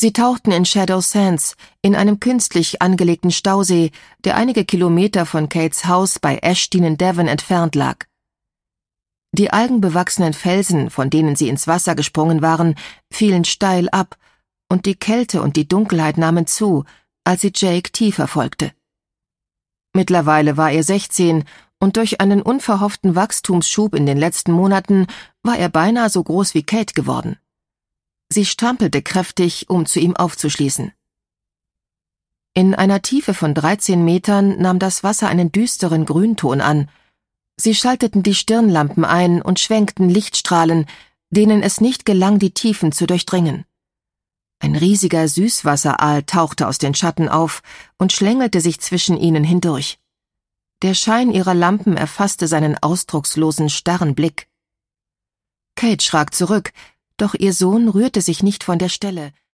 Sie tauchten in Shadow Sands, in einem künstlich angelegten Stausee, der einige Kilometer von Kates Haus bei Ashdean in Devon entfernt lag. Die algenbewachsenen Felsen, von denen sie ins Wasser gesprungen waren, fielen steil ab, und die Kälte und die Dunkelheit nahmen zu, als sie Jake tiefer folgte. Mittlerweile war er 16, und durch einen unverhofften Wachstumsschub in den letzten Monaten war er beinahe so groß wie Kate geworden. Sie strampelte kräftig, um zu ihm aufzuschließen. In einer Tiefe von 13 Metern nahm das Wasser einen düsteren Grünton an. Sie schalteten die Stirnlampen ein und schwenkten Lichtstrahlen, denen es nicht gelang, die Tiefen zu durchdringen. Ein riesiger Süßwasseraal tauchte aus den Schatten auf und schlängelte sich zwischen ihnen hindurch. Der Schein ihrer Lampen erfasste seinen ausdruckslosen, starren Blick. Kate schrak zurück, doch ihr Sohn rührte sich nicht von der Stelle.